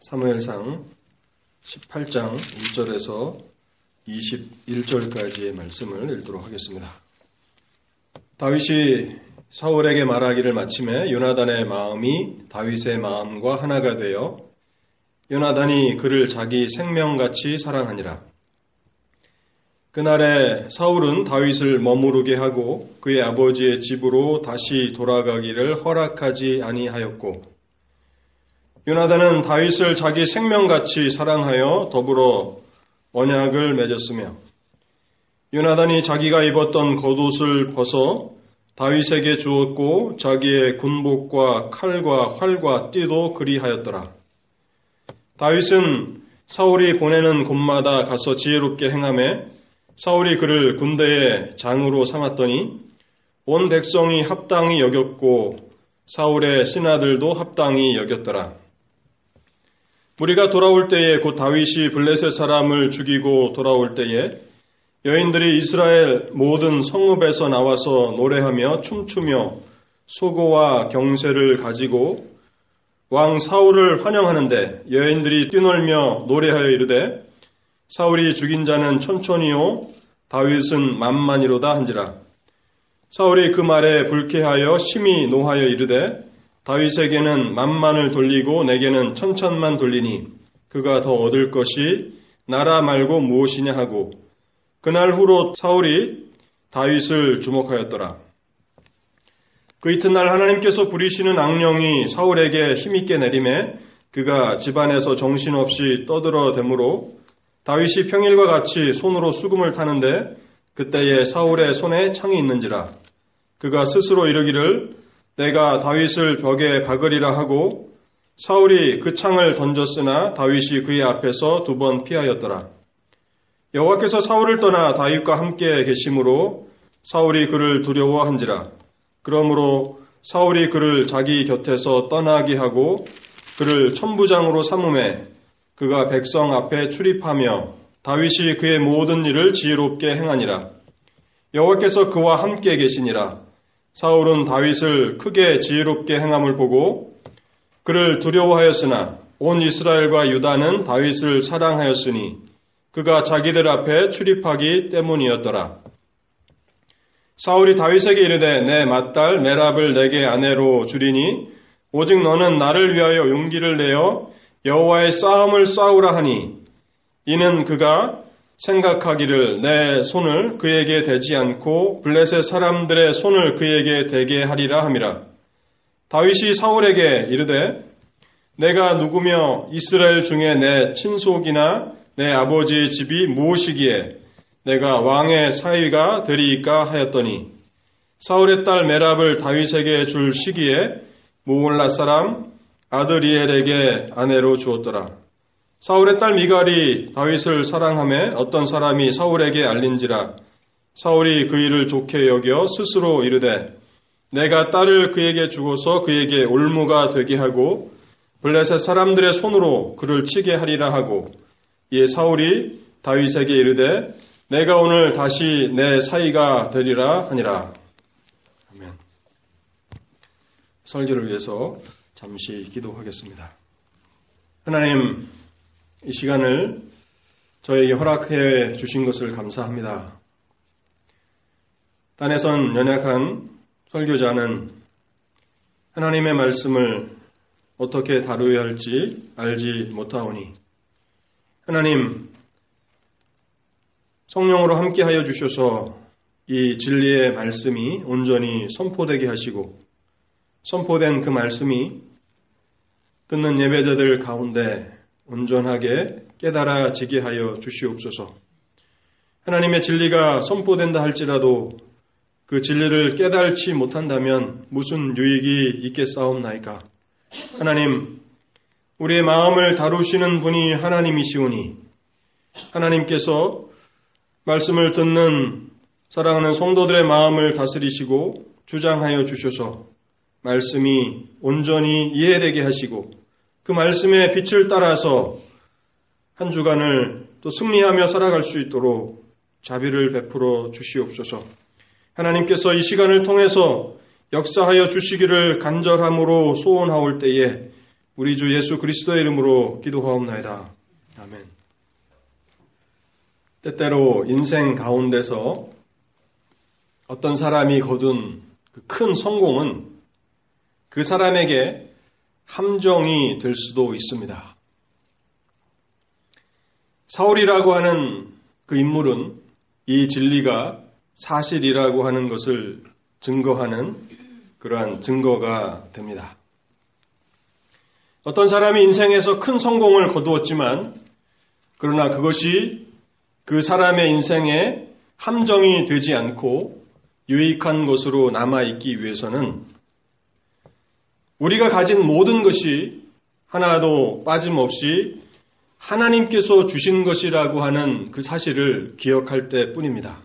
사무엘상 18장 1절에서 21절까지의 말씀을 읽도록 하겠습니다. 다윗이 사울에게 말하기를 마침에 요나단의 마음이 다윗의 마음과 하나가 되어 요나단이 그를 자기 생명같이 사랑하니라. 그날에 사울은 다윗을 머무르게 하고 그의 아버지의 집으로 다시 돌아가기를 허락하지 아니하였고 요나단은 다윗을 자기 생명같이 사랑하여 더불어 언약을 맺었으며 요나단이 자기가 입었던 겉옷을 벗어 다윗에게 주었고 자기의 군복과 칼과 활과 띠도 그리하였더라. 다윗은 사울이 보내는 곳마다 가서 지혜롭게 행하매 사울이 그를 군대의 장으로 삼았더니 온 백성이 합당히 여겼고 사울의 신하들도 합당히 여겼더라. 무리가 돌아올 때에 곧 다윗이 블레셋 사람을 죽이고 돌아올 때에 여인들이 이스라엘 모든 성읍에서 나와서 노래하며 춤추며 소고와 경쇠를 가지고 왕 사울을 환영하는데 여인들이 뛰놀며 노래하여 이르되 사울이 죽인 자는 천천히요 다윗은 만만이로다 한지라. 사울이 그 말에 불쾌하여 심히 노하여 이르되 다윗에게는 만만을 돌리고 내게는 천천만 돌리니 그가 더 얻을 것이 나라 말고 무엇이냐 하고 그날 후로 사울이 다윗을 주목하였더라. 그 이튿날 하나님께서 부리시는 악령이 사울에게 힘있게 내림에 그가 집안에서 정신없이 떠들어대므로 다윗이 평일과 같이 손으로 수금을 타는데 그때에 사울의 손에 창이 있는지라. 그가 스스로 이르기를 내가 다윗을 벽에 박으리라 하고 사울이 그 창을 던졌으나 다윗이 그의 앞에서 2번 피하였더라. 여호와께서 사울을 떠나 다윗과 함께 계심으로 사울이 그를 두려워한지라. 그러므로 사울이 그를 자기 곁에서 떠나게 하고 그를 천부장으로 삼음에 그가 백성 앞에 출입하며 다윗이 그의 모든 일을 지혜롭게 행하니라. 여호와께서 그와 함께 계시니라. 사울은 다윗을 크게 지혜롭게 행함을 보고 그를 두려워하였으나 온 이스라엘과 유다는 다윗을 사랑하였으니 그가 자기들 앞에 출입하기 때문이었더라. 사울이 다윗에게 이르되 내 맏딸 메랍을 내게 아내로 주리니 오직 너는 나를 위하여 용기를 내어 여호와의 싸움을 싸우라 하니 이는 그가 생각하기를 내 손을 그에게 대지 않고 블레셋 사람들의 손을 그에게 대게 하리라 함이라. 다윗이 사울에게 이르되 내가 누구며 이스라엘 중에 내 친속이나 내 아버지의 집이 무엇이기에 내가 왕의 사위가 되리이까 하였더니 사울의 딸 메랍을 다윗에게 줄 시기에 무올라 사람 아드리엘에게 아내로 주었더라. 사울의 딸 미갈이 다윗을 사랑하며 어떤 사람이 사울에게 알린지라. 사울이 그 일을 좋게 여겨 스스로 이르되 내가 딸을 그에게 주고서 그에게 올무가 되게 하고 블레셋 사람들의 손으로 그를 치게 하리라 하고 이에 사울이 다윗에게 이르되 내가 오늘 다시 내 사위가 되리라 하니라. 아멘. 설교를 위해서 잠시 기도하겠습니다. 하나님, 이 시간을 저에게 허락해 주신 것을 감사합니다. 딴에선 연약한 설교자는 하나님의 말씀을 어떻게 다루어야 할지 알지 못하오니 하나님, 성령으로 함께하여 주셔서 이 진리의 말씀이 온전히 선포되게 하시고 선포된 그 말씀이 듣는 예배자들 가운데 온전하게 깨달아지게 하여 주시옵소서. 하나님의 진리가 선포된다 할지라도 그 진리를 깨달지 못한다면 무슨 유익이 있겠사옵나이까. 하나님, 우리의 마음을 다루시는 분이 하나님이시오니 하나님께서 말씀을 듣는 사랑하는 성도들의 마음을 다스리시고 주장하여 주셔서 말씀이 온전히 이해되게 하시고 그 말씀의 빛을 따라서 한 주간을 또 승리하며 살아갈 수 있도록 자비를 베풀어 주시옵소서. 하나님께서 이 시간을 통해서 역사하여 주시기를 간절함으로 소원하올 때에 우리 주 예수 그리스도의 이름으로 기도하옵나이다. 아멘. 때때로 인생 가운데서 어떤 사람이 거둔 그 큰 성공은 그 사람에게 함정이 될 수도 있습니다. 사울이라고 하는 그 인물은 이 진리가 사실이라고 하는 것을 증거하는 그러한 증거가 됩니다. 어떤 사람이 인생에서 큰 성공을 거두었지만 그러나 그것이 그 사람의 인생에 함정이 되지 않고 유익한 것으로 남아있기 위해서는 우리가 가진 모든 것이 하나도 빠짐없이 하나님께서 주신 것이라고 하는 그 사실을 기억할 때뿐입니다.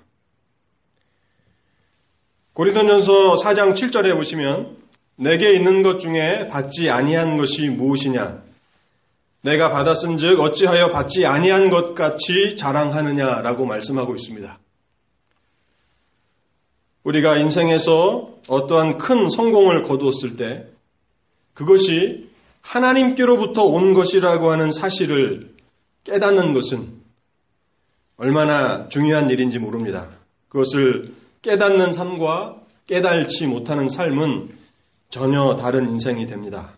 고린도전서 4장 7절에 보시면 내게 있는 것 중에 받지 아니한 것이 무엇이냐? 내가 받았은즉 어찌하여 받지 아니한 것 같이 자랑하느냐라고 말씀하고 있습니다. 우리가 인생에서 어떠한 큰 성공을 거두었을 때 그것이 하나님께로부터 온 것이라고 하는 사실을 깨닫는 것은 얼마나 중요한 일인지 모릅니다. 그것을 깨닫는 삶과 깨달지 못하는 삶은 전혀 다른 인생이 됩니다.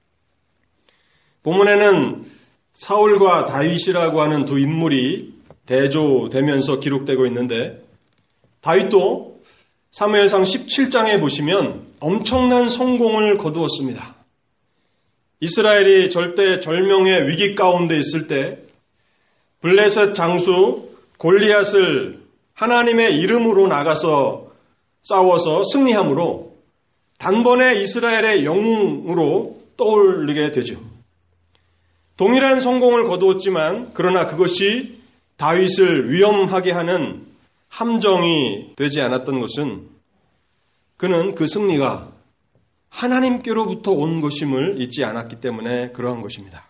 본문에는 사울과 다윗이라고 하는 두 인물이 대조되면서 기록되고 있는데 다윗도 사무엘상 17장에 보시면 엄청난 성공을 거두었습니다. 이스라엘이 절대절명의 위기 가운데 있을 때 블레셋 장수 골리앗을 하나님의 이름으로 나가서 싸워서 승리함으로 단번에 이스라엘의 영웅으로 떠오르게 되죠. 동일한 성공을 거두었지만 그러나 그것이 다윗을 위험하게 하는 함정이 되지 않았던 것은 그는 그 승리가 하나님께로부터 온 것임을 잊지 않았기 때문에 그러한 것입니다.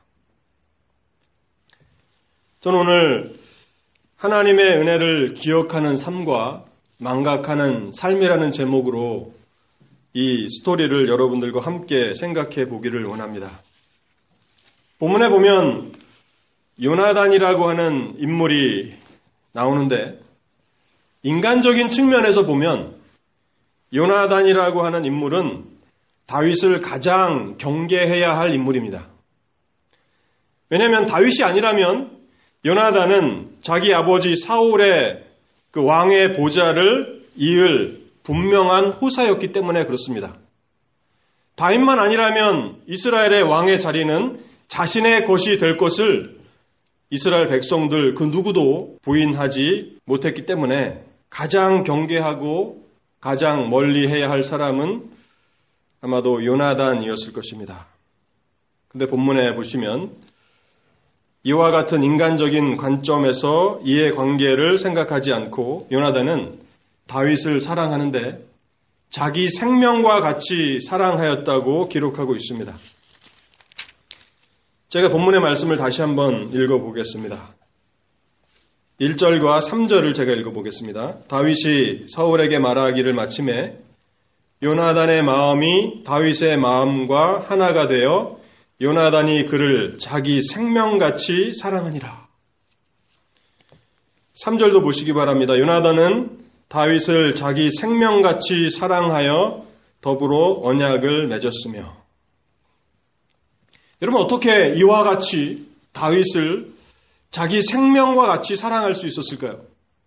저는 오늘 하나님의 은혜를 기억하는 삶과 망각하는 삶이라는 제목으로 이 스토리를 여러분들과 함께 생각해 보기를 원합니다. 본문에 보면 요나단이라고 하는 인물이 나오는데 인간적인 측면에서 보면 요나단이라고 하는 인물은 다윗을 가장 경계해야 할 인물입니다. 왜냐하면 다윗이 아니라면 요나단은 자기 아버지 사울의 그 왕의 보좌를 이을 분명한 후사였기 때문에 그렇습니다. 다윗만 아니라면 이스라엘의 왕의 자리는 자신의 것이 될 것을 이스라엘 백성들 그 누구도 부인하지 못했기 때문에 가장 경계하고 가장 멀리 해야 할 사람은 아마도 요나단이었을 것입니다. 근데 본문에 보시면 이와 같은 인간적인 관점에서 이의 관계를 생각하지 않고 요나단은 다윗을 사랑하는데 자기 생명과 같이 사랑하였다고 기록하고 있습니다. 제가 본문의 말씀을 다시 한번 읽어보겠습니다. 1절과 3절을 제가 읽어보겠습니다. 다윗이 사울에게 말하기를 마침에 요나단의 마음이 다윗의 마음과 하나가 되어 요나단이 그를 자기 생명같이 사랑하니라. 3절도 보시기 바랍니다. 요나단은 다윗을 자기 생명같이 사랑하여 더불어 언약을 맺었으며. 여러분 어떻게 이와 같이 다윗을 자기 생명과 같이 사랑할 수 있었을까요?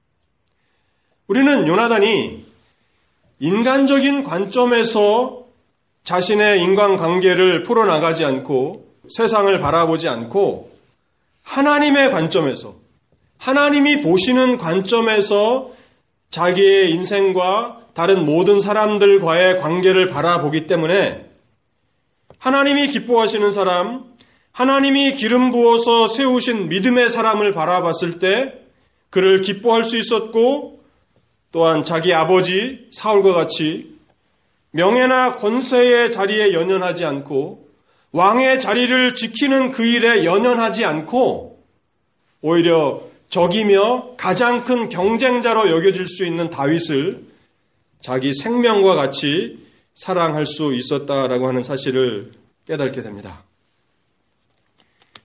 우리는 요나단이 인간적인 관점에서 자신의 인간관계를 풀어나가지 않고 세상을 바라보지 않고 하나님의 관점에서 하나님이 보시는 관점에서 자기의 인생과 다른 모든 사람들과의 관계를 바라보기 때문에 하나님이 기뻐하시는 사람, 하나님이 기름 부어서 세우신 믿음의 사람을 바라봤을 때 그를 기뻐할 수 있었고 또한 자기 아버지 사울과 같이 명예나 권세의 자리에 연연하지 않고 왕의 자리를 지키는 그 일에 연연하지 않고 오히려 적이며 가장 큰 경쟁자로 여겨질 수 있는 다윗을 자기 생명과 같이 사랑할 수 있었다라고 하는 사실을 깨닫게 됩니다.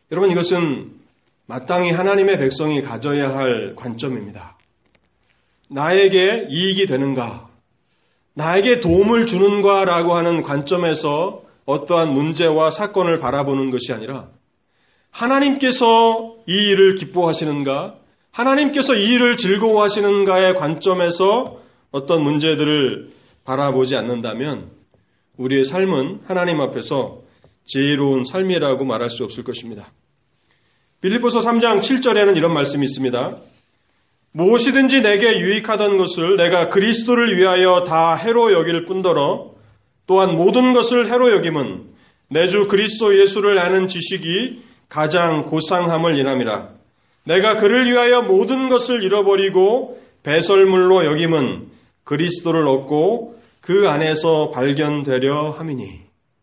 여러분, 이것은 마땅히 하나님의 백성이 가져야 할 관점입니다. 나에게 이익이 되는가, 나에게 도움을 주는가라고 하는 관점에서 어떠한 문제와 사건을 바라보는 것이 아니라 하나님께서 이 일을 기뻐하시는가, 하나님께서 이 일을 즐거워하시는가의 관점에서 어떤 문제들을 바라보지 않는다면 우리의 삶은 하나님 앞에서 지혜로운 삶이라고 말할 수 없을 것입니다. 빌립보서 3장 7절에는 이런 말씀이 있습니다. 무엇이든지 내게 유익하던 것을 내가 그리스도를 위하여 다 해로 여길 뿐더러 또한 모든 것을 해로 여김은 내 주 그리스도 예수를 아는 지식이 가장 고상함을 인함이라. 내가 그를 위하여 모든 것을 잃어버리고 배설물로 여김은 그리스도를 얻고 그 안에서 발견되려 함이니.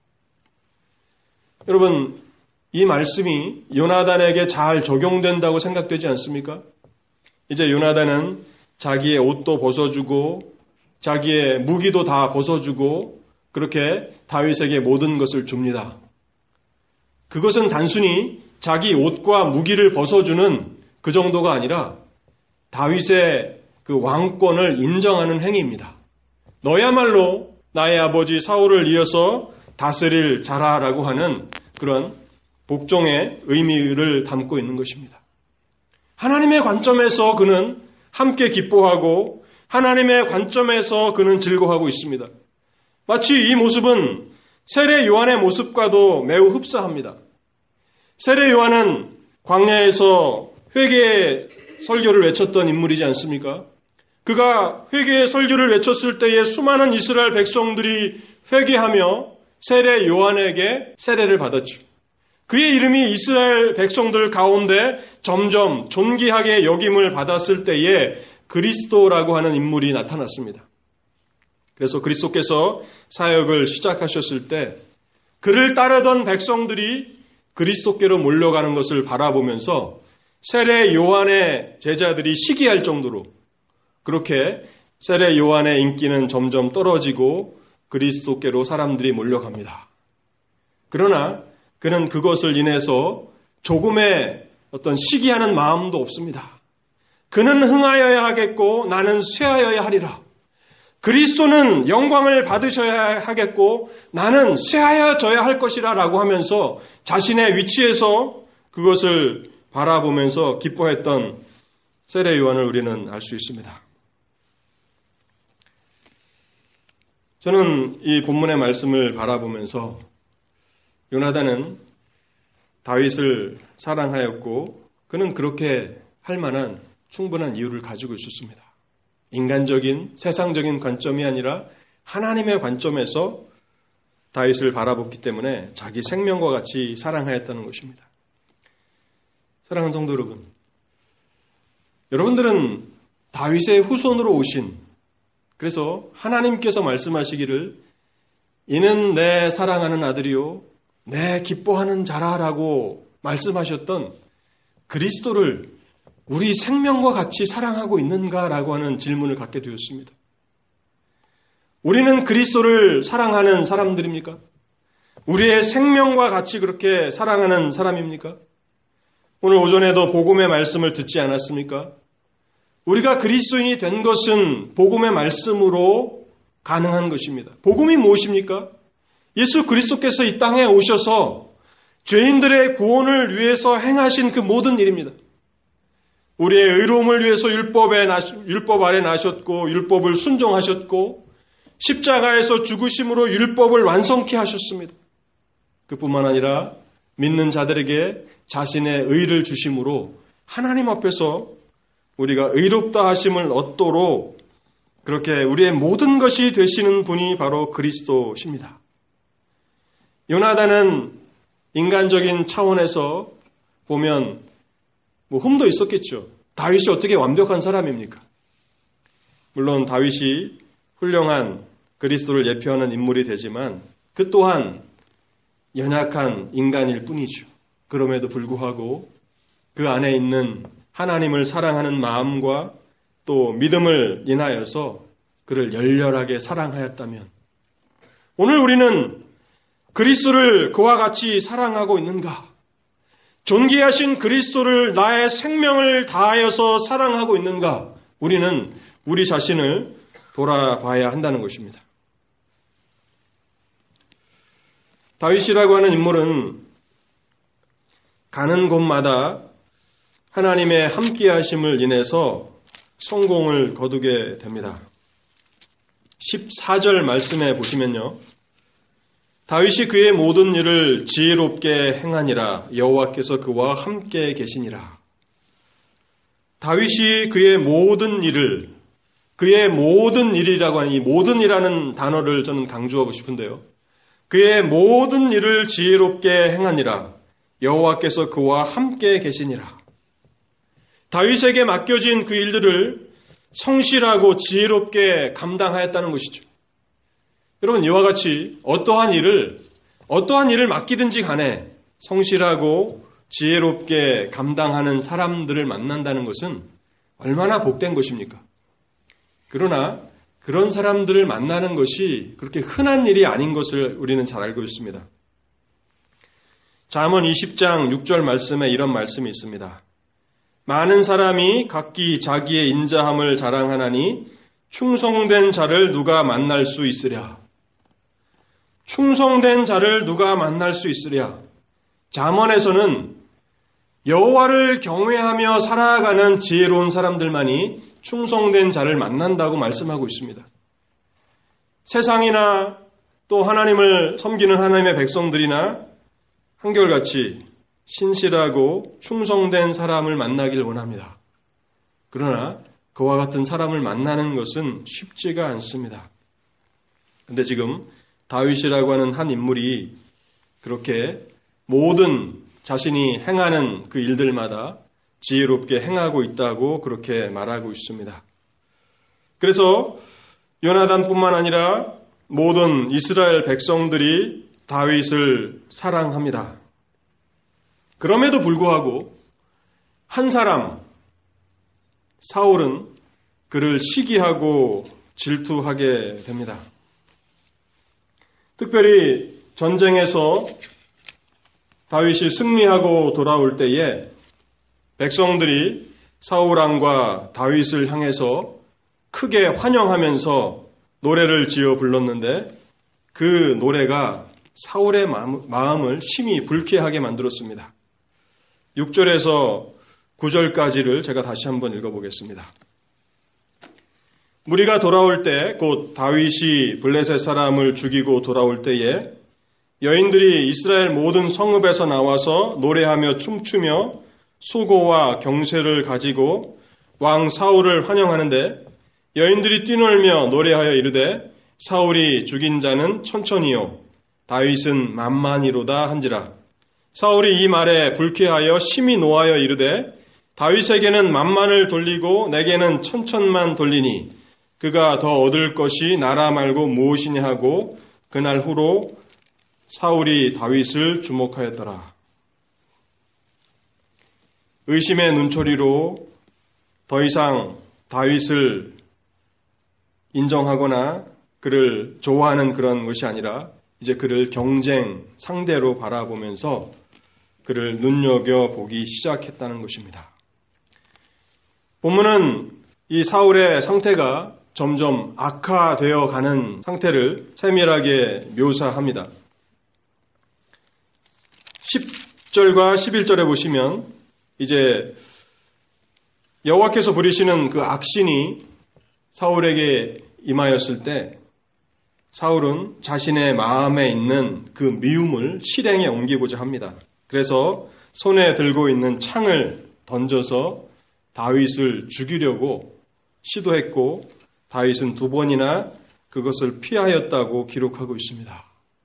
여러분, 이 말씀이 요나단에게 잘 적용된다고 생각되지 않습니까? 이제 요나단은 자기의 옷도 벗어주고 자기의 무기도 다 벗어주고 그렇게 다윗에게 모든 것을 줍니다. 그것은 단순히 자기 옷과 무기를 벗어주는 그 정도가 아니라 다윗의 그 왕권을 인정하는 행위입니다. 너야말로 나의 아버지 사울을 이어서 다스릴 자라라고 하는 그런 복종의 의미를 담고 있는 것입니다. 하나님의 관점에서 그는 함께 기뻐하고 하나님의 관점에서 그는 즐거워하고 있습니다. 마치 이 모습은 세례 요한의 모습과도 매우 흡사합니다. 세례 요한은 광야에서 회개의 설교를 외쳤던 인물이지 않습니까? 그가 회개의 설교를 외쳤을 때에 수많은 이스라엘 백성들이 회개하며 세례 요한에게 세례를 받았죠. 그의 이름이 이스라엘 백성들 가운데 점점 존귀하게 여김을 받았을 때에 그리스도라고 하는 인물이 나타났습니다. 그래서 그리스도께서 사역을 시작하셨을 때 그를 따르던 백성들이 그리스도께로 몰려가는 것을 바라보면서 세례 요한의 제자들이 시기할 정도로 그렇게 세례 요한의 인기는 점점 떨어지고 그리스도께로 사람들이 몰려갑니다. 그러나 그는 그것을 인해서 조금의 어떤 시기하는 마음도 없습니다. 그는 흥하여야 하겠고 나는 쇠하여야 하리라. 그리스도는 영광을 받으셔야 하겠고 나는 쇠하여져야 할 것이라 라고 하면서 자신의 위치에서 그것을 바라보면서 기뻐했던 세례 요한을 우리는 알 수 있습니다. 저는 이 본문의 말씀을 바라보면서 요나단은 다윗을 사랑하였고 그는 그렇게 할 만한 충분한 이유를 가지고 있었습니다. 인간적인 세상적인 관점이 아니라 하나님의 관점에서 다윗을 바라봤기 때문에 자기 생명과 같이 사랑하였다는 것입니다. 사랑하는 성도 여러분, 여러분들은 다윗의 후손으로 오신, 그래서 하나님께서 말씀하시기를 이는 내 사랑하는 아들이요 내 기뻐하는 자라라고 말씀하셨던 그리스도를 우리 생명과 같이 사랑하고 있는가라고 하는 질문을 갖게 되었습니다. 우리는 그리스도를 사랑하는 사람들입니까? 우리의 생명과 같이 그렇게 사랑하는 사람입니까? 오늘 오전에도 복음의 말씀을 듣지 않았습니까? 우리가 그리스도인이 된 것은 복음의 말씀으로 가능한 것입니다. 복음이 무엇입니까? 예수 그리스도께서 이 땅에 오셔서 죄인들의 구원을 위해서 행하신 그 모든 일입니다. 우리의 의로움을 위해서 율법 아래 나셨고 율법을 순종하셨고 십자가에서 죽으심으로 율법을 완성케 하셨습니다. 그뿐만 아니라 믿는 자들에게 자신의 의를 주심으로 하나님 앞에서 우리가 의롭다 하심을 얻도록 그렇게 우리의 모든 것이 되시는 분이 바로 그리스도십니다. 요나단은 인간적인 차원에서 보면 흠도 있었겠죠. 다윗이 어떻게 완벽한 사람입니까? 물론 다윗이 훌륭한 그리스도를 예표하는 인물이 되지만 그 또한 연약한 인간일 뿐이죠. 그럼에도 불구하고 그 안에 있는 하나님을 사랑하는 마음과 또 믿음을 인하여서 그를 열렬하게 사랑하였다면 오늘 우리는 그리스도를 그와 같이 사랑하고 있는가? 존귀하신 그리스도를 나의 생명을 다하여서 사랑하고 있는가? 우리는 우리 자신을 돌아봐야 한다는 것입니다. 다윗이라고 하는 인물은 가는 곳마다 하나님의 함께하심을 인해서 성공을 거두게 됩니다. 14절 말씀에 보시면요. 다윗이 그의 모든 일을 지혜롭게 행하니라. 여호와께서 그와 함께 계시니라. 다윗이 그의 모든 일이라고 하는 이 모든이라는 단어를 저는 강조하고 싶은데요. 그의 모든 일을 지혜롭게 행하니라. 여호와께서 그와 함께 계시니라. 다윗에게 맡겨진 그 일들을 성실하고 지혜롭게 감당하였다는 것이죠. 여러분, 이와 같이 어떠한 일을 맡기든지 간에 성실하고 지혜롭게 감당하는 사람들을 만난다는 것은 얼마나 복된 것입니까? 그러나 그런 사람들을 만나는 것이 그렇게 흔한 일이 아닌 것을 우리는 잘 알고 있습니다. 잠언 20장 6절 말씀에 이런 말씀이 있습니다. 많은 사람이 각기 자기의 인자함을 자랑하나니 충성된 자를 누가 만날 수 있으랴. 충성된 자를 누가 만날 수 있으랴. 잠언에서는 여호와를 경외하며 살아가는 지혜로운 사람들만이 충성된 자를 만난다고 말씀하고 있습니다. 세상이나 또 하나님을 섬기는 하나님의 백성들이나 한결같이 신실하고 충성된 사람을 만나길 원합니다. 그러나 그와 같은 사람을 만나는 것은 쉽지가 않습니다. 그런데 지금 다윗이라고 하는 한 인물이 그렇게 모든 자신이 행하는 그 일들마다 지혜롭게 행하고 있다고 그렇게 말하고 있습니다. 그래서 요나단뿐만 아니라 모든 이스라엘 백성들이 다윗을 사랑합니다. 그럼에도 불구하고 한 사람, 사울은 그를 시기하고 질투하게 됩니다. 특별히 전쟁에서 다윗이 승리하고 돌아올 때에 백성들이 사울 왕과 다윗을 향해서 크게 환영하면서 노래를 지어 불렀는데 그 노래가 사울의 마음을 심히 불쾌하게 만들었습니다. 6절에서 9절까지를 제가 다시 한번 읽어보겠습니다. 무리가 돌아올 때 곧 다윗이 블레셋 사람을 죽이고 돌아올 때에 여인들이 이스라엘 모든 성읍에서 나와서 노래하며 춤추며 소고와 경쇠를 가지고 왕 사울을 환영하는데 여인들이 뛰놀며 노래하여 이르되 사울이 죽인 자는 천천히요 다윗은 만만히로다 한지라. 사울이 이 말에 불쾌하여 심히 노하여 이르되 다윗에게는 만만을 돌리고 내게는 천천만 돌리니 그가 더 얻을 것이 나라 말고 무엇이냐 하고 그날 후로 사울이 다윗을 주목하였더라. 의심의 눈초리로 더 이상 다윗을 인정하거나 그를 좋아하는 그런 것이 아니라 이제 그를 경쟁 상대로 바라보면서 그를 눈여겨보기 시작했다는 것입니다. 본문은 이 사울의 상태가 점점 악화되어 가는 상태를 세밀하게 묘사합니다. 10절과 11절에 보시면 이제 여호와께서 부리시는 그 악신이 사울에게 임하였을 때 사울은 자신의 마음에 있는 그 미움을 실행에 옮기고자 합니다. 그래서 손에 들고 있는 창을 던져서 다윗을 죽이려고 시도했고 다윗은 2번이나 그것을 피하였다고 기록하고 있습니다.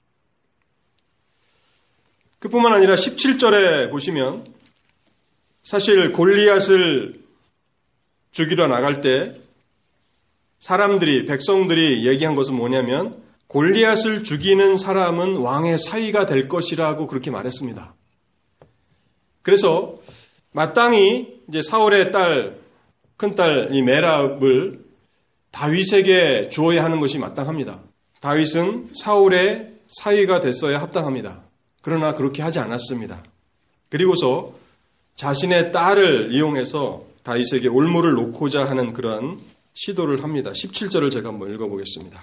그뿐만 아니라 17절에 보시면 사실 골리앗을 죽이러 나갈 때 사람들이, 백성들이 얘기한 것은 뭐냐면 골리앗을 죽이는 사람은 왕의 사위가 될 것이라고 그렇게 말했습니다. 그래서 마땅히 이제 사울의 딸, 큰딸 이 메랍을 다윗에게 주어야 하는 것이 마땅합니다. 다윗은 사울의 사위가 됐어야 합당합니다. 그러나 그렇게 하지 않았습니다. 그리고서 자신의 딸을 이용해서 다윗에게 올무를 놓고자 하는 그러한 시도를 합니다. 17절을 제가 한번 읽어보겠습니다.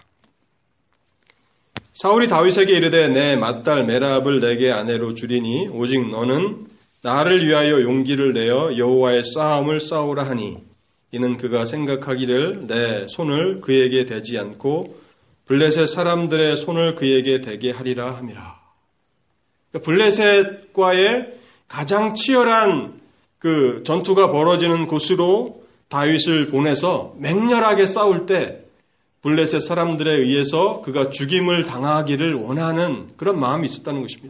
사울이 다윗에게 이르되 내 맏딸 메랍을 내게 아내로 주리니 오직 너는 나를 위하여 용기를 내어 여호와의 싸움을 싸우라 하니 이는 그가 생각하기를 내 손을 그에게 대지 않고 블레셋 사람들의 손을 그에게 대게 하리라 함이라. 블레셋과의 가장 치열한 그 전투가 벌어지는 곳으로 다윗을 보내서 맹렬하게 싸울 때 블레셋 사람들에 의해서 그가 죽임을 당하기를 원하는 그런 마음이 있었다는 것입니다.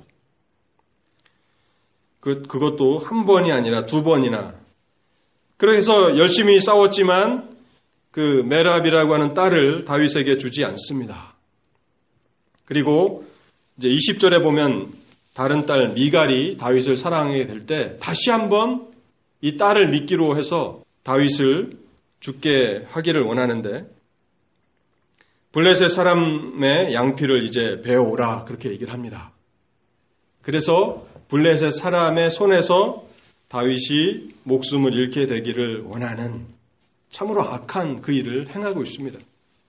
그것도 한 번이 아니라 두 번이나. 그래서 열심히 싸웠지만 그 메랍이라고 하는 딸을 다윗에게 주지 않습니다. 그리고 이제 20절에 보면 다른 딸 미갈이 다윗을 사랑하게 될 때 다시 한번 이 딸을 미끼로 해서 다윗을 죽게 하기를 원하는데 블레셋 사람의 양피를 이제 베어오라 그렇게 얘기를 합니다. 그래서 블레셋 사람의 손에서 다윗이 목숨을 잃게 되기를 원하는 참으로 악한 그 일을 행하고 있습니다.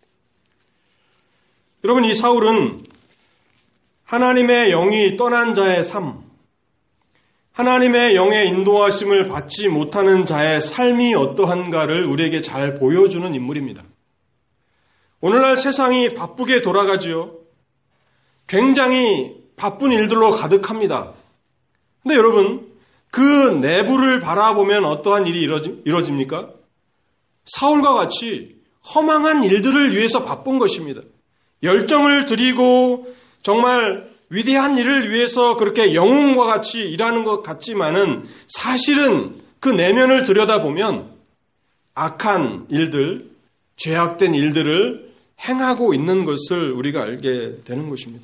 여러분, 이 사울은 하나님의 영이 떠난 자의 삶, 하나님의 영의 인도하심을 받지 못하는 자의 삶이 어떠한가를 우리에게 잘 보여주는 인물입니다. 오늘날 세상이 바쁘게 돌아가지요. 굉장히 바쁜 일들로 가득합니다. 근데 여러분, 그 내부를 바라보면 어떠한 일이 이루어집니까? 사울과 같이 허망한 일들을 위해서 바쁜 것입니다. 열정을 들이고 정말 위대한 일을 위해서 그렇게 영웅과 같이 일하는 것 같지만은 사실은 그 내면을 들여다보면 악한 일들, 죄악된 일들을 행하고 있는 것을 우리가 알게 되는 것입니다.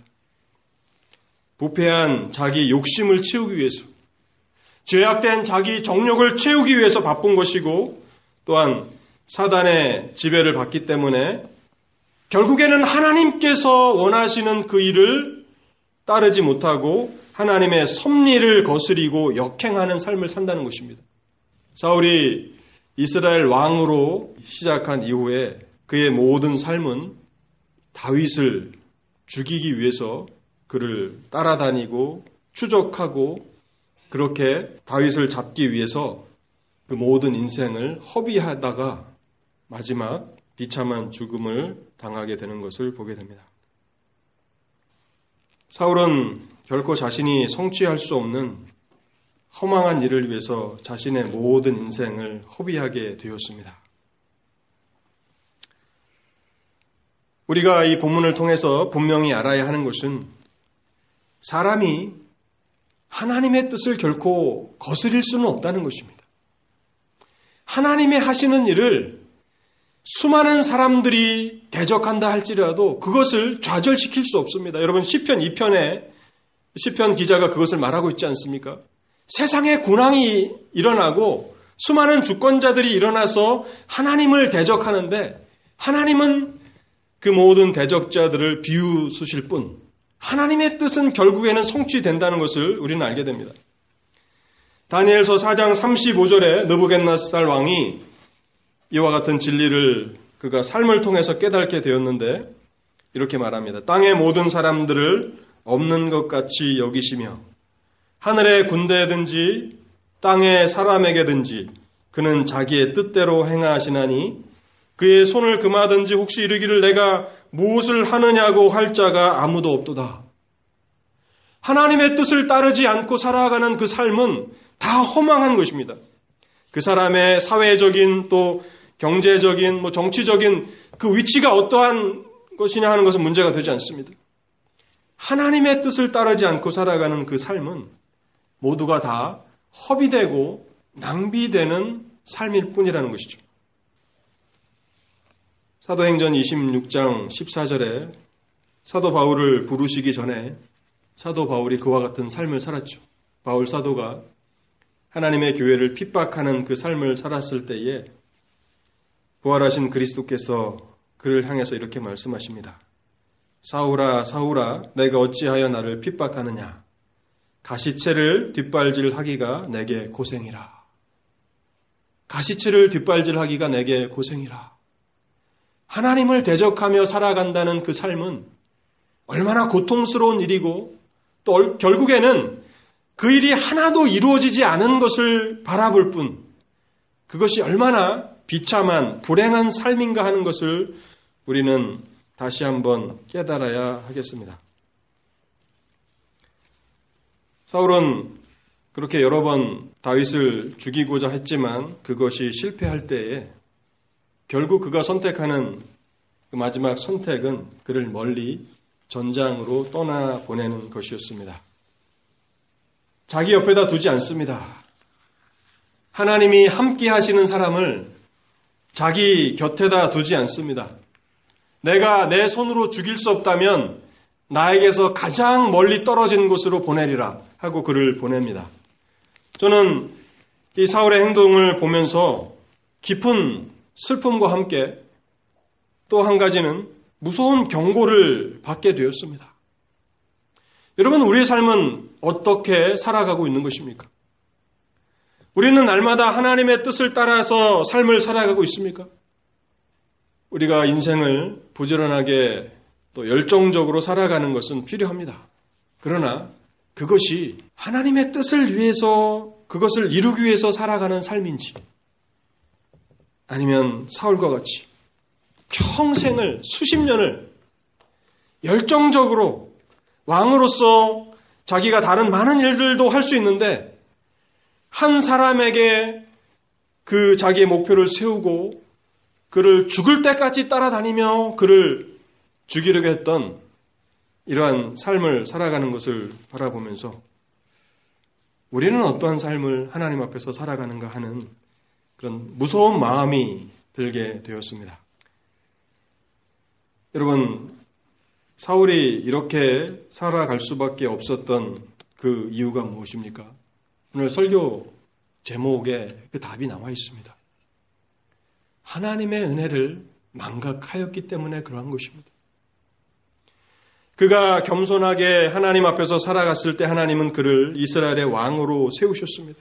부패한 자기 욕심을 채우기 위해서, 죄악된 자기 정욕을 채우기 위해서 바쁜 것이고, 또한 사단의 지배를 받기 때문에 결국에는 하나님께서 원하시는 그 일을 따르지 못하고 하나님의 섭리를 거스리고 역행하는 삶을 산다는 것입니다. 사울이 이스라엘 왕으로 시작한 이후에 그의 모든 삶은 다윗을 죽이기 위해서 그를 따라다니고 추적하고 그렇게 다윗을 잡기 위해서 그 모든 인생을 허비하다가 마지막 비참한 죽음을 당하게 되는 것을 보게 됩니다. 사울은 결코 자신이 성취할 수 없는 허망한 일을 위해서 자신의 모든 인생을 허비하게 되었습니다. 우리가 이 본문을 통해서 분명히 알아야 하는 것은 사람이 하나님의 뜻을 결코 거스릴 수는 없다는 것입니다. 하나님의 하시는 일을 수많은 사람들이 대적한다 할지라도 그것을 좌절시킬 수 없습니다. 여러분, 시편 2편에 시편 기자가 그것을 말하고 있지 않습니까? 세상에 군왕이 일어나고 수많은 주권자들이 일어나서 하나님을 대적하는데 하나님은 그 모든 대적자들을 비웃으실 뿐 하나님의 뜻은 결국에는 성취된다는 것을 우리는 알게 됩니다. 다니엘서 4장 35절에 느부갓네살 왕이 이와 같은 진리를 그가 삶을 통해서 깨닫게 되었는데 이렇게 말합니다. 땅의 모든 사람들을 없는 것 같이 여기시며 하늘의 군대든지 땅의 사람에게든지 그는 자기의 뜻대로 행하시나니 그의 손을 금하든지 혹시 이르기를 내가 무엇을 하느냐고 할 자가 아무도 없도다. 하나님의 뜻을 따르지 않고 살아가는 그 삶은 다 허망한 것입니다. 그 사람의 사회적인 또 경제적인 정치적인 그 위치가 어떠한 것이냐 하는 것은 문제가 되지 않습니다. 하나님의 뜻을 따르지 않고 살아가는 그 삶은 모두가 다 허비되고 낭비되는 삶일 뿐이라는 것이죠. 사도행전 26장 14절에 사도 바울을 부르시기 전에 사도 바울이 그와 같은 삶을 살았죠. 바울 사도가 하나님의 교회를 핍박하는 그 삶을 살았을 때에 부활하신 그리스도께서 그를 향해서 이렇게 말씀하십니다. 사울아, 사울아, 내가 어찌하여 나를 핍박하느냐? 가시채를 뒷발질하기가 내게 고생이라. 가시채를 뒷발질하기가 내게 고생이라. 하나님을 대적하며 살아간다는 그 삶은 얼마나 고통스러운 일이고 또 결국에는 그 일이 하나도 이루어지지 않은 것을 바라볼 뿐 그것이 얼마나 비참한 불행한 삶인가 하는 것을 우리는 다시 한번 깨달아야 하겠습니다. 사울은 그렇게 여러 번 다윗을 죽이고자 했지만 그것이 실패할 때에 결국 그가 선택하는 그 마지막 선택은 그를 멀리 전장으로 떠나보내는 것이었습니다. 자기 옆에다 두지 않습니다. 하나님이 함께 하시는 사람을 자기 곁에다 두지 않습니다. 내가 내 손으로 죽일 수 없다면 나에게서 가장 멀리 떨어진 곳으로 보내리라 하고 그를 보냅니다. 저는 이 사울의 행동을 보면서 깊은 슬픔과 함께 또 한 가지는 무서운 경고를 받게 되었습니다. 여러분, 우리의 삶은 어떻게 살아가고 있는 것입니까? 우리는 날마다 하나님의 뜻을 따라서 삶을 살아가고 있습니까? 우리가 인생을 부지런하게 또 열정적으로 살아가는 것은 필요합니다. 그러나 그것이 하나님의 뜻을 위해서 그것을 이루기 위해서 살아가는 삶인지 아니면 사울과 같이 평생을 수십 년을 열정적으로 왕으로서 자기가 다른 많은 일들도 할 수 있는데 한 사람에게 그 자기의 목표를 세우고 그를 죽을 때까지 따라다니며 그를 죽이려고 했던 이러한 삶을 살아가는 것을 바라보면서 우리는 어떠한 삶을 하나님 앞에서 살아가는가 하는 그런 무서운 마음이 들게 되었습니다. 여러분, 사울이 이렇게 살아갈 수밖에 없었던 그 이유가 무엇입니까? 오늘 설교 제목에 그 답이 나와 있습니다. 하나님의 은혜를 망각하였기 때문에 그러한 것입니다. 그가 겸손하게 하나님 앞에서 살아갔을 때 하나님은 그를 이스라엘의 왕으로 세우셨습니다.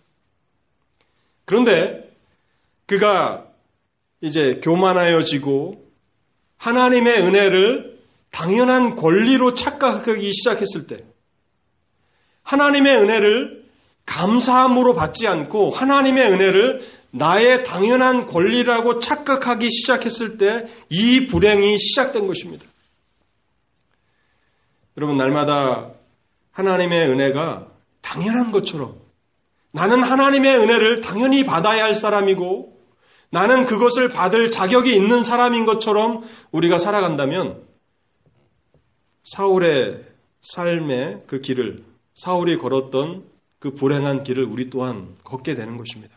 그런데 그가 이제 교만하여지고 하나님의 은혜를 당연한 권리로 착각하기 시작했을 때 하나님의 은혜를 감사함으로 받지 않고 하나님의 은혜를 나의 당연한 권리라고 착각하기 시작했을 때 이 불행이 시작된 것입니다. 여러분, 날마다 하나님의 은혜가 당연한 것처럼 나는 하나님의 은혜를 당연히 받아야 할 사람이고 나는 그것을 받을 자격이 있는 사람인 것처럼 우리가 살아간다면 사울의 삶의 그 길을 사울이 걸었던 그 불행한 길을 우리 또한 걷게 되는 것입니다.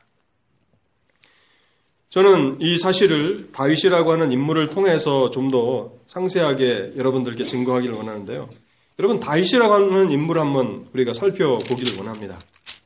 저는 이 사실을 다윗이라고 하는 인물을 통해서 좀 더 상세하게 여러분들께 증거하기를 원하는데요. 여러분, 다윗이라고 하는 인물을 한번 우리가 살펴보기를 원합니다.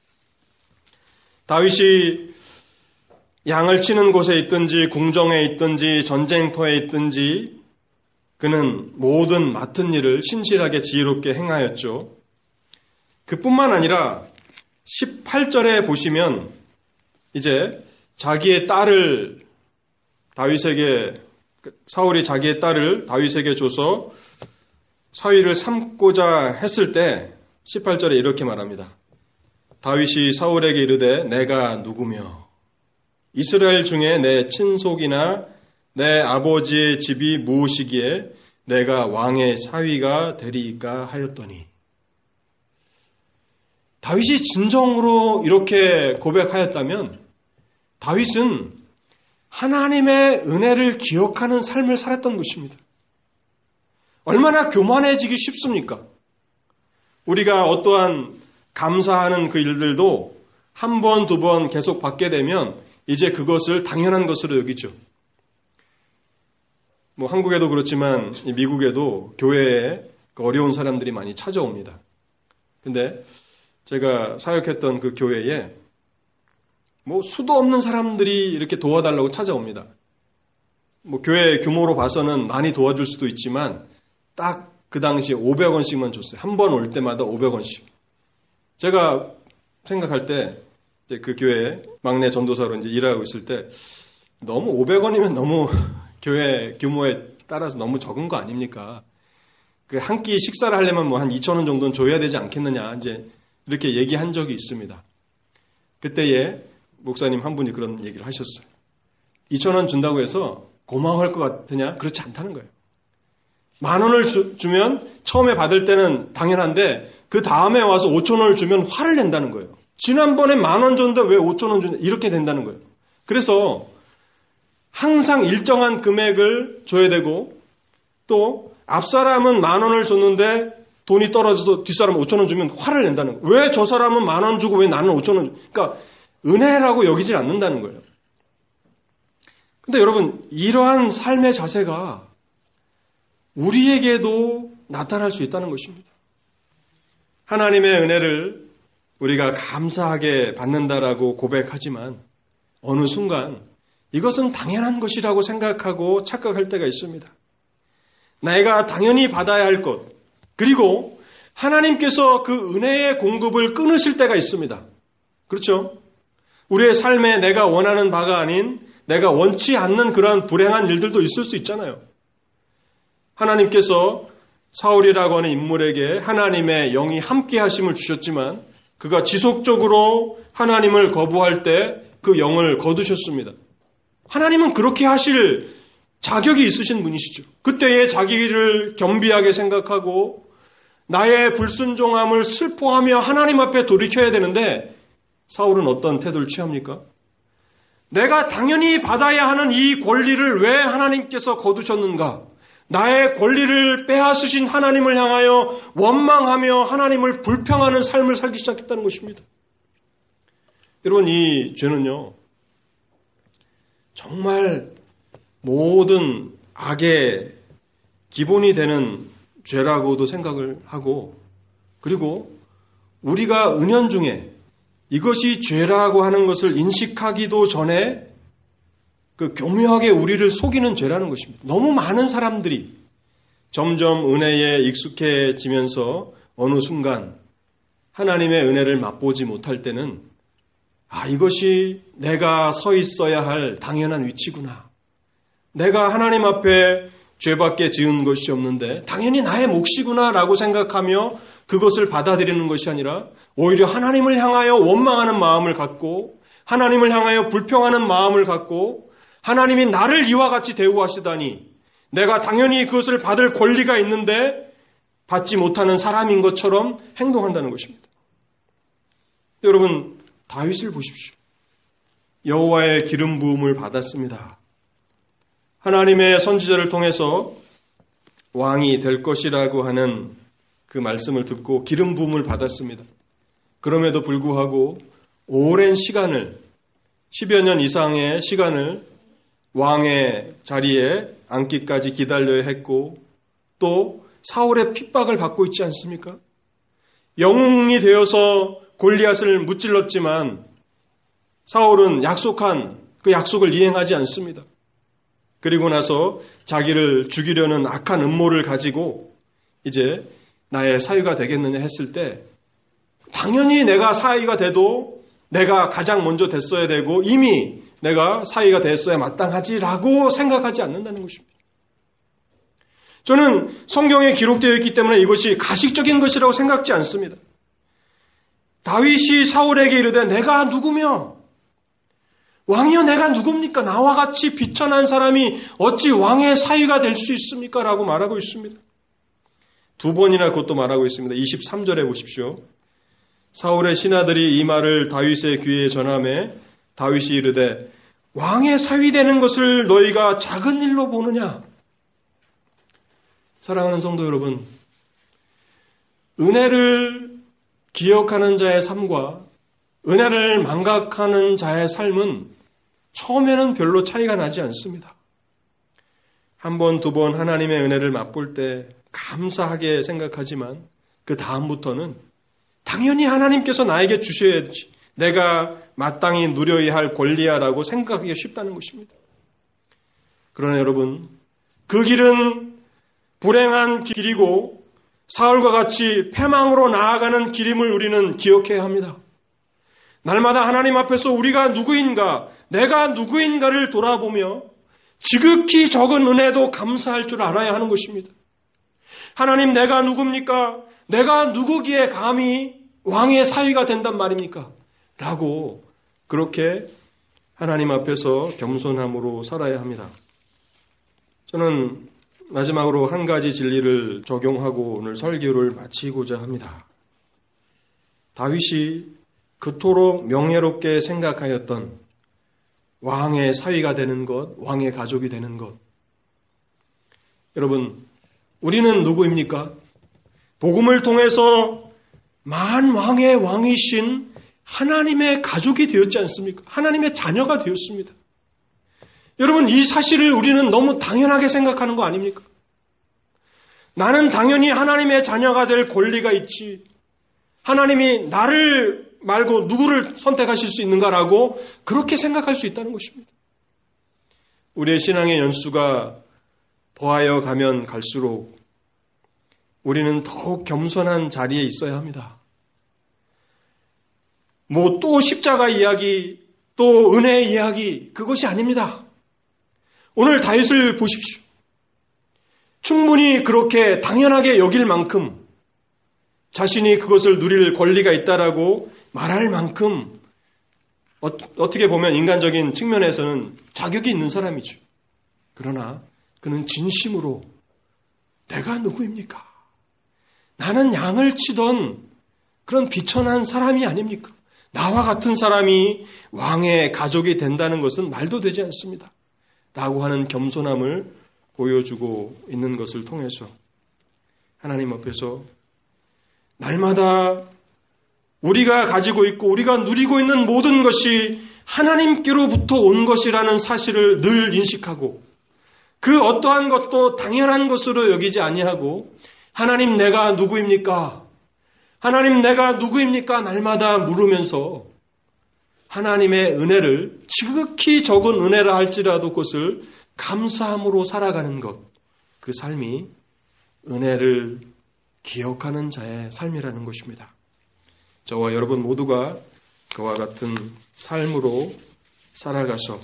다윗이 양을 치는 곳에 있든지 궁정에 있든지 전쟁터에 있든지 그는 모든 맡은 일을 신실하게 지혜롭게 행하였죠. 그뿐만 아니라 18절에 보시면 이제 자기의 딸을 사울이 자기의 딸을 다윗에게 줘서 사위를 삼고자 했을 때 18절에 이렇게 말합니다. 다윗이 사울에게 이르되 내가 누구며 이스라엘 중에 내 친속이나 내 아버지의 집이 무엇이기에 내가 왕의 사위가 되리이까 하였더니 다윗이 진정으로 이렇게 고백하였다면 다윗은 하나님의 은혜를 기억하는 삶을 살았던 것입니다. 얼마나 교만해지기 쉽습니까? 우리가 어떠한 감사하는 그 일들도 한 번, 두 번 계속 받게 되면 이제 그것을 당연한 것으로 여기죠. 한국에도 그렇지만 미국에도 교회에 어려운 사람들이 많이 찾아옵니다. 근데 제가 사역했던 그 교회에 수도 없는 사람들이 이렇게 도와달라고 찾아옵니다. 교회 규모로 봐서는 많이 도와줄 수도 있지만 딱 그 당시에 500원씩만 줬어요. 한 번 올 때마다 500원씩. 제가 생각할 때 이제 그 교회 막내 전도사로 이제 일하고 있을 때 너무 500원이면 너무 교회 규모에 따라서 너무 적은 거 아닙니까? 그 한 끼 식사를 하려면 뭐 한 2,000원 정도는 줘야 되지 않겠느냐 이제 이렇게 얘기한 적이 있습니다. 그때에 목사님 한 분이 그런 얘기를 하셨어요. 2,000원 준다고 해서 고마워할 것 같으냐? 그렇지 않다는 거예요. 10,000원을 주면 처음에 받을 때는 당연한데 그 다음에 와서 5,000원을 주면 화를 낸다는 거예요. 지난번에 10,000원 줬는데 왜 5,000원 주냐? 이렇게 된다는 거예요. 그래서 항상 일정한 금액을 줘야 되고 또 앞사람은 10,000원을 줬는데 돈이 떨어져서 뒷사람 5,000원 주면 화를 낸다는 거예요. 왜 저 사람은 10,000원 주고 왜 나는 5,000원 그러니까 은혜라고 여기질 않는다는 거예요. 근데 여러분 이러한 삶의 자세가 우리에게도 나타날 수 있다는 것입니다. 하나님의 은혜를 우리가 감사하게 받는다라고 고백하지만 어느 순간 이것은 당연한 것이라고 생각하고 착각할 때가 있습니다. 내가 당연히 받아야 할 것, 그리고 하나님께서 그 은혜의 공급을 끊으실 때가 있습니다. 그렇죠? 우리의 삶에 내가 원하는 바가 아닌 내가 원치 않는 그러한 불행한 일들도 있을 수 있잖아요. 하나님께서 사울이라고 하는 인물에게 하나님의 영이 함께 하심을 주셨지만 그가 지속적으로 하나님을 거부할 때 그 영을 거두셨습니다. 하나님은 그렇게 하실 자격이 있으신 분이시죠. 그때의 자기를 겸비하게 생각하고 나의 불순종함을 슬퍼하며 하나님 앞에 돌이켜야 되는데 사울은 어떤 태도를 취합니까? 내가 당연히 받아야 하는 이 권리를 왜 하나님께서 거두셨는가? 나의 권리를 빼앗으신 하나님을 향하여 원망하며 하나님을 불평하는 삶을 살기 시작했다는 것입니다. 여러분 이 죄는요. 정말 모든 악의 기본이 되는 죄라고도 생각을 하고 그리고 우리가 은연중에 이것이 죄라고 하는 것을 인식하기도 전에 그 교묘하게 우리를 속이는 죄라는 것입니다. 너무 많은 사람들이 점점 은혜에 익숙해지면서 어느 순간 하나님의 은혜를 맛보지 못할 때는 이것이 내가 서 있어야 할 당연한 위치구나. 내가 하나님 앞에 죄밖에 지은 것이 없는데 당연히 나의 몫이구나 라고 생각하며 그것을 받아들이는 것이 아니라 오히려 하나님을 향하여 원망하는 마음을 갖고 하나님을 향하여 불평하는 마음을 갖고 하나님이 나를 이와 같이 대우하시다니 내가 당연히 그것을 받을 권리가 있는데 받지 못하는 사람인 것처럼 행동한다는 것입니다. 여러분 다윗을 보십시오. 여호와의 기름 부음을 받았습니다. 하나님의 선지자를 통해서 왕이 될 것이라고 하는 그 말씀을 듣고 기름 부음을 받았습니다. 그럼에도 불구하고 오랜 시간을 10여 년 이상의 시간을 왕의 자리에 앉기까지 기다려야 했고 또 사울의 핍박을 받고 있지 않습니까? 영웅이 되어서 골리앗을 무찔렀지만 사울은 약속한 그 약속을 이행하지 않습니다. 그리고 나서 자기를 죽이려는 악한 음모를 가지고 이제 나의 사위가 되겠느냐 했을 때 당연히 내가 사위가 돼도 내가 가장 먼저 됐어야 되고 이미 내가 사위가 됐어야 마땅하지라고 생각하지 않는다는 것입니다. 저는 성경에 기록되어 있기 때문에 이것이 가식적인 것이라고 생각지 않습니다. 다윗이 사울에게 이르되 내가 누구며 왕이여 내가 누굽니까? 나와 같이 비천한 사람이 어찌 왕의 사위가 될 수 있습니까? 라고 말하고 있습니다. 두 번이나 그것도 말하고 있습니다. 23절에 보십시오. 사울의 신하들이 이 말을 다윗의 귀에 전하매 다윗이 이르되 왕의 사위 되는 것을 너희가 작은 일로 보느냐? 사랑하는 성도 여러분, 은혜를 기억하는 자의 삶과 은혜를 망각하는 자의 삶은 처음에는 별로 차이가 나지 않습니다. 한 번, 두 번 하나님의 은혜를 맛볼 때 감사하게 생각하지만 그 다음부터는 당연히 하나님께서 나에게 주셔야지 내가 마땅히 누려야 할 권리야라고 생각하기가 쉽다는 것입니다. 그러나 여러분, 그 길은 불행한 길이고 사울과 같이 패망으로 나아가는 길임을 우리는 기억해야 합니다. 날마다 하나님 앞에서 우리가 누구인가, 내가 누구인가를 돌아보며 지극히 적은 은혜도 감사할 줄 알아야 하는 것입니다. 하나님, 내가 누굽니까? 내가 누구기에 감히 왕의 사위가 된단 말입니까? 라고 그렇게 하나님 앞에서 겸손함으로 살아야 합니다. 저는 마지막으로 한 가지 진리를 적용하고 오늘 설교를 마치고자 합니다. 다윗이 그토록 명예롭게 생각하였던 왕의 사위가 되는 것, 왕의 가족이 되는 것. 여러분, 우리는 누구입니까? 복음을 통해서 만왕의 왕이신 하나님의 가족이 되었지 않습니까? 하나님의 자녀가 되었습니다. 여러분, 이 사실을 우리는 너무 당연하게 생각하는 거 아닙니까? 나는 당연히 하나님의 자녀가 될 권리가 있지. 하나님이 나를 말고 누구를 선택하실 수 있는가라고 그렇게 생각할 수 있다는 것입니다. 우리의 신앙의 연수가 더하여 가면 갈수록 우리는 더욱 겸손한 자리에 있어야 합니다. 또 십자가 이야기, 또 은혜의 이야기, 그것이 아닙니다. 오늘 다윗을 보십시오. 충분히 그렇게 당연하게 여길 만큼 자신이 그것을 누릴 권리가 있다라고 말할 만큼 어떻게 보면 인간적인 측면에서는 자격이 있는 사람이죠. 그러나 그는 진심으로 내가 누구입니까? 나는 양을 치던 그런 비천한 사람이 아닙니까? 나와 같은 사람이 왕의 가족이 된다는 것은 말도 되지 않습니다. 라고 하는 겸손함을 보여주고 있는 것을 통해서 하나님 앞에서 날마다 우리가 가지고 있고 우리가 누리고 있는 모든 것이 하나님께로부터 온 것이라는 사실을 늘 인식하고 그 어떠한 것도 당연한 것으로 여기지 아니하고 하나님, 내가 누구입니까? 하나님, 내가 누구입니까? 날마다 물으면서 하나님의 은혜를 지극히 적은 은혜라 할지라도 그것을 감사함으로 살아가는 것, 그 삶이 은혜를 기억하는 자의 삶이라는 것입니다. 저와 여러분 모두가 그와 같은 삶으로 살아가서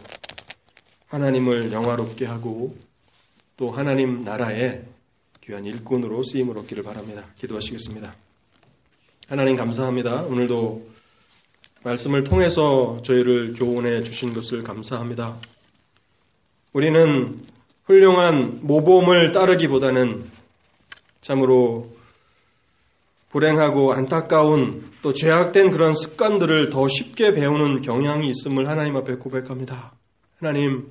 하나님을 영화롭게 하고 또 하나님 나라의 귀한 일꾼으로 쓰임을 얻기를 바랍니다. 기도하시겠습니다. 하나님 감사합니다. 오늘도 말씀을 통해서 저희를 교훈해 주신 것을 감사합니다. 우리는 훌륭한 모범을 따르기보다는 참으로 불행하고 안타까운 또 죄악된 그런 습관들을 더 쉽게 배우는 경향이 있음을 하나님 앞에 고백합니다. 하나님,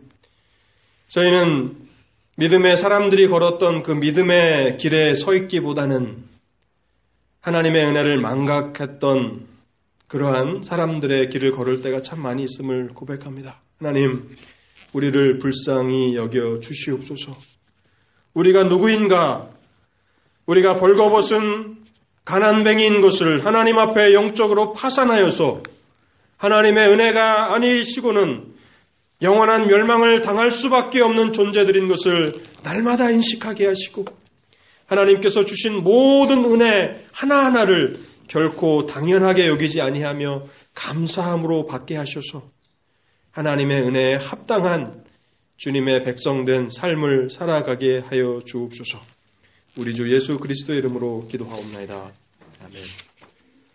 저희는 믿음의 사람들이 걸었던 그 믿음의 길에 서 있기보다는 하나님의 은혜를 망각했던 그러한 사람들의 길을 걸을 때가 참 많이 있음을 고백합니다. 하나님, 우리를 불쌍히 여겨 주시옵소서. 우리가 누구인가? 우리가 벌거벗은 가난뱅이인 것을 하나님 앞에 영적으로 파산하여서 하나님의 은혜가 아니시고는 영원한 멸망을 당할 수밖에 없는 존재들인 것을 날마다 인식하게 하시고 하나님께서 주신 모든 은혜 하나하나를 결코 당연하게 여기지 아니하며 감사함으로 받게 하셔서 하나님의 은혜에 합당한 주님의 백성된 삶을 살아가게 하여 주옵소서. 우리 주 예수 그리스도의 이름으로 기도하옵나이다. 아멘.